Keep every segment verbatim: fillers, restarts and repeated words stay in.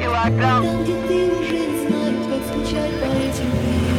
килограмм. Там, где ты уже не знаешь, как скучать по этим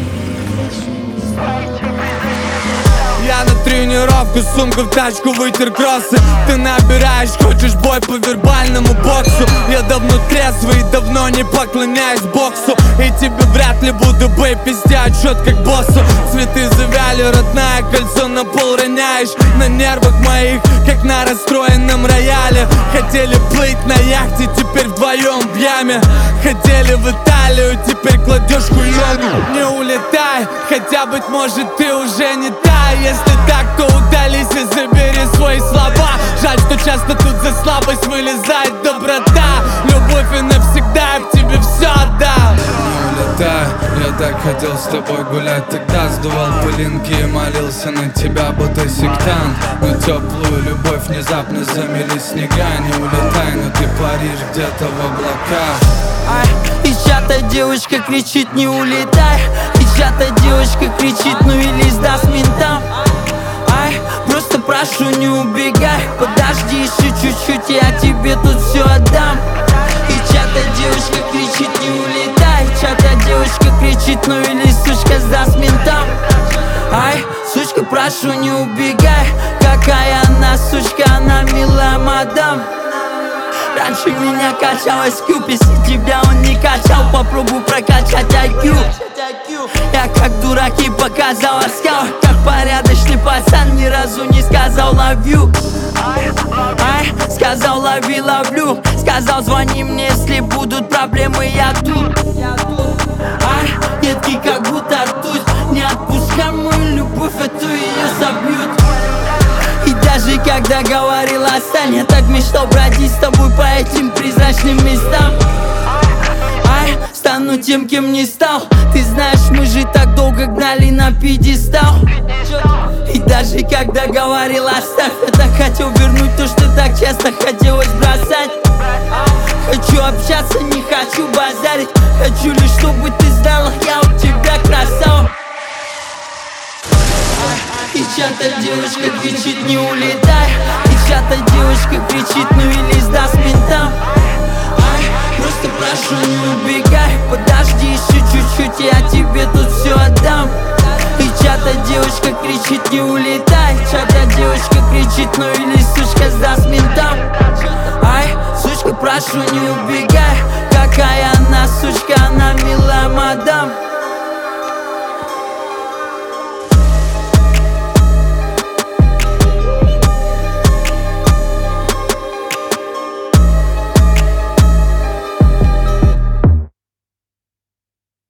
призрачным местам. Я на тренировку, сумку в тачку, вытер кроссы. Ты набираешь, хочешь бой по вербальному боксу. Я давно трезвый, давно не поклоняюсь боксу. И тебе вряд ли буду бэй, пизде отчет как боссу. Цветы завяли, родная, кольцо на пол роняешь. На нервах моих, как на расстроенном рояле. Хотели плыть на яхте, теперь вдвоем в яме. Хотели в Италию, теперь кладешь хуёву. Не улетай, хотя, быть может, ты уже не та. Если так, то удались и забери свои слова. Жаль, что часто тут за слабость вылезает доброта. Любовь и навсегда, я в тебе все отдам. Не улетай, я так хотел с тобой гулять. Тогда сдувал пылинки и молился на тебя, будто сектант. Но теплую любовь внезапно замели снега. Не улетай, но ты паришь где-то в облаках. Ай, и чья-то девушка кричит: не улетай. И чья-то девушка кричит: ну или сдаст ментам. Ай, просто прошу, не убегай. Подожди еще чуть-чуть, я тебе тут все отдам. И чья-то девушка кричит: не улетай. Чья-то девушка кричит: ну или сучка сдаст ментам. Ай, сучка, прошу, не убегай. Какая она сучка, она милая мадам. Раньше меня качалась Кьюпи, если тебя он не качал, попробуй прокачать ай кью. Я как дурак ей показал оскал, как порядочный пацан, ни разу не сказал love you. Ай, сказал лови, ловлю. Сказал звони мне, если будут проблемы, я тут. Ай, детки как будто ртуть. Не отпускай мою любовь, а то ее собьют. И даже когда говорил остань, я так мечтал бродить с тобой по этим призрачным местам. Ай, стану тем, кем не стал. Ты знаешь, мы же так долго гнали на пьедестал. И даже когда говорил оставь, я так хотел вернуть то, что так часто хотелось бросать. Хочу общаться, не хочу базарить. Хочу лишь, чтобы ты знала, я у тебя красава. И чья-то девушка кричит: не улетай. И чья-то девушка кричит: ну или сдаст ментам. Ай, просто прошу, не убегай. Подожди еще чуть-чуть, я тебе тут все отдам. И чья-то девушка кричит: не улетай. Чья-то девушка кричит: ну или сучка сдаст ментам. Ай, сучка, прошу, не убегай. Какая она сучка, она милая мадам.